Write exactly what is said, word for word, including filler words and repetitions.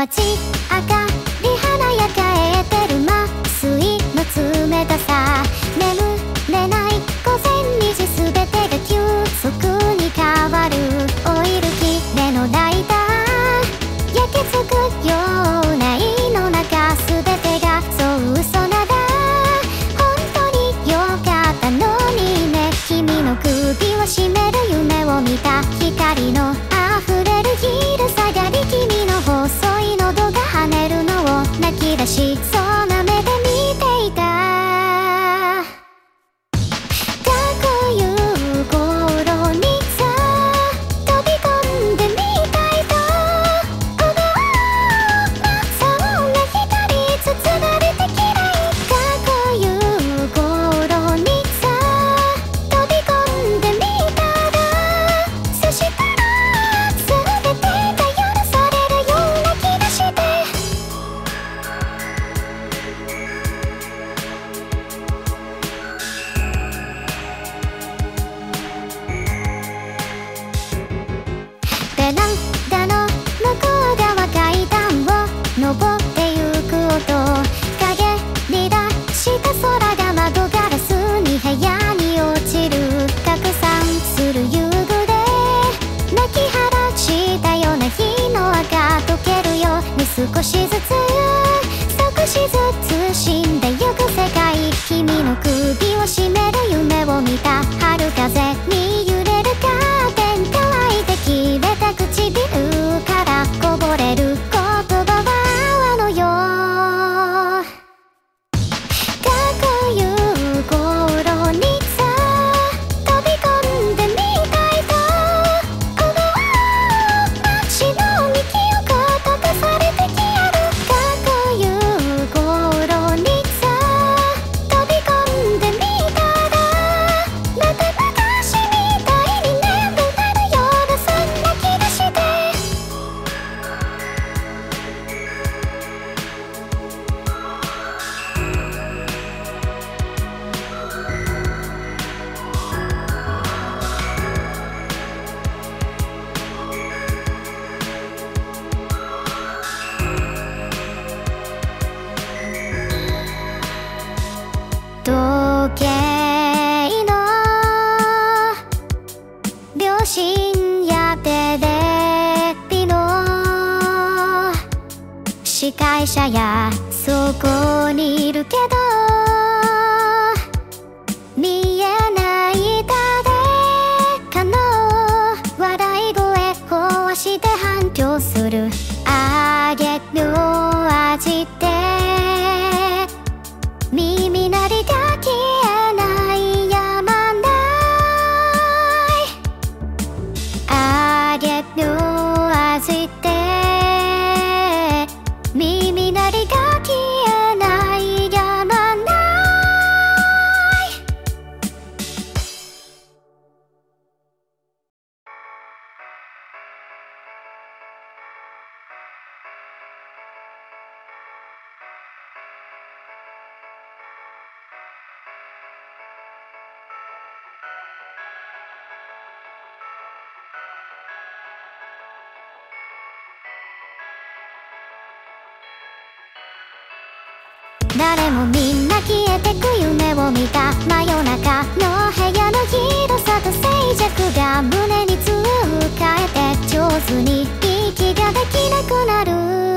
街明かり華やかえてる麻酔の冷たさ、眠れない午前にじすべてが急速に変わる。オイル切れのライター焼けつくような胃の中、すべてがそう嘘なら本当によかったのにね。君の首を絞める夢を見た、光の溢れる昼下がり、君の細い喉が跳ねるのを泣き出しそうな目で見ていた。ベランダの向こう側階段を登ってゆく音、陰り出した空が窓ガラスに部屋に落ちる。拡散する遊具で泣き晴らしたような日の赤溶けるように、少しずつ少しずつ死んでゆく世界。君の首を絞める夢を見た、春風に揺れるカーテン、乾いて切れた唇からこぼれる言葉は泡のよう。過去いう頃にさ飛び込んでみたいと思う。街の幹を溶かされてきある。過去いう頃にさ飛び込んでみたら、また昔みたいに眠れるような、そんな気がして。時計の秒針やテレビの司会者やそこにいるけど見えない誰かの笑い声壊して反響する。あげる味って耳鳴りが消えないやまない。あげる味って耳鳴りが消えないやまない。誰もみんな消えてく夢を見た。真夜中の部屋の広さと静寂が胸につうかえて、上手に息ができなくなる。